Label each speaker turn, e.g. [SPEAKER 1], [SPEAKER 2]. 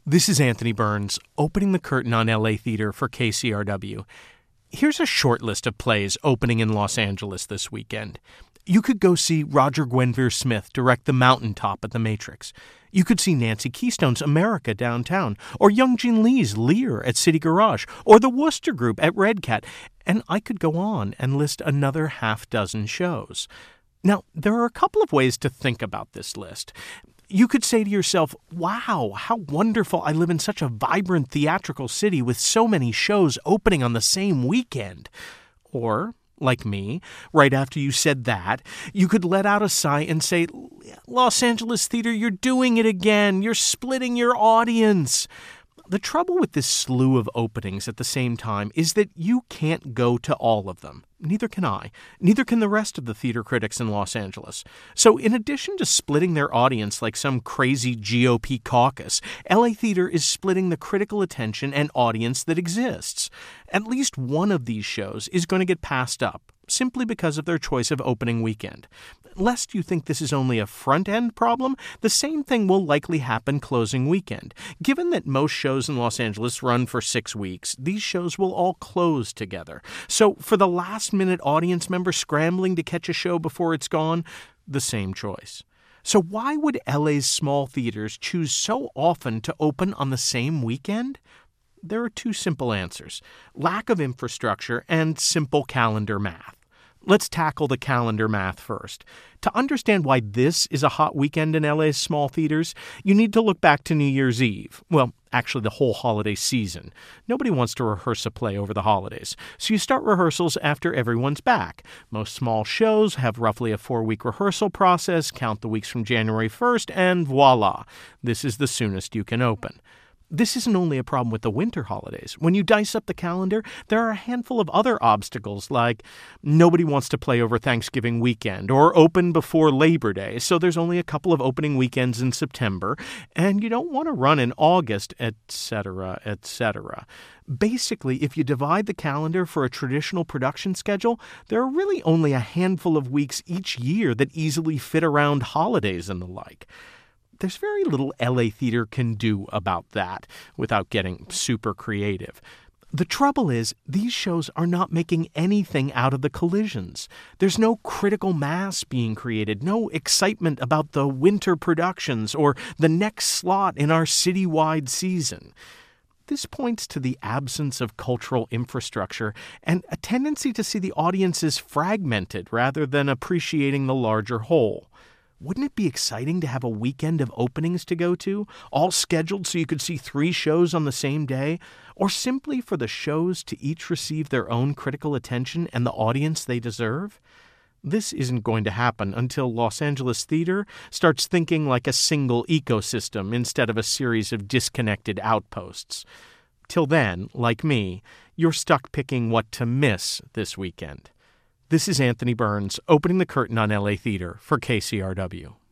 [SPEAKER 1] This is Anthony Burns, opening the curtain on LA Theater for KCRW. Here's a short list of plays opening in Los Angeles this weekend. You could go see Roger Guenveur Smith direct The Mountaintop at the Matrix. You could see Nancy Keystone's America downtown, or Young Jin Lee's Lear at City Garage, or the Wooster Group at Red Cat, and I could go on and list another half dozen shows. Now, there are a couple of ways to think about this list. You could say to yourself, wow, how wonderful I live in such a vibrant theatrical city with so many shows opening on the same weekend. Or, like me, right after you said that, you could let out a sigh and say, Los Angeles Theater, you're doing it again. You're splitting your audience. The trouble with this slew of openings at the same time is that you can't go to all of them. Neither can I. Neither can the rest of the theater critics in Los Angeles. So in addition to splitting their audience like some crazy GOP caucus, LA Theater is splitting the critical attention and audience that exists. At least one of these shows is going to get passed up, simply because of their choice of opening weekend. Lest you think this is only a front-end problem, the same thing will likely happen closing weekend. Given that most shows in Los Angeles run for 6 weeks, these shows will all close together. So for the last-minute audience member scrambling to catch a show before it's gone, the same choice. So why would LA's small theaters choose so often to open on the same weekend? There are two simple answers: lack of infrastructure and simple calendar math. Let's tackle the calendar math first. To understand why this is a hot weekend in LA's small theaters, you need to look back to New Year's Eve. Well, actually the whole holiday season. Nobody wants to rehearse a play over the holidays, so you start rehearsals after everyone's back. Most small shows have roughly a 4-week rehearsal process, count the weeks from January 1st, and voila, this is the soonest you can open. This isn't only a problem with the winter holidays. When you dice up the calendar, there are a handful of other obstacles, like nobody wants to play over Thanksgiving weekend or open before Labor Day, so there's only a couple of opening weekends in September, and you don't want to run in August, etc., etc. Basically, if you divide the calendar for a traditional production schedule, there are really only a handful of weeks each year that easily fit around holidays and the like. There's very little LA Theater can do about that without getting super creative. The trouble is, these shows are not making anything out of the collisions. There's no critical mass being created, no excitement about the winter productions or the next slot in our citywide season. This points to the absence of cultural infrastructure and a tendency to see the audiences fragmented rather than appreciating the larger whole. Wouldn't it be exciting to have a weekend of openings to go to, all scheduled so you could see 3 shows on the same day, or simply for the shows to each receive their own critical attention and the audience they deserve? This isn't going to happen until Los Angeles Theater starts thinking like a single ecosystem instead of a series of disconnected outposts. Till then, like me, you're stuck picking what to miss this weekend. This is Anthony Burns, opening the curtain on LA Theater for KCRW.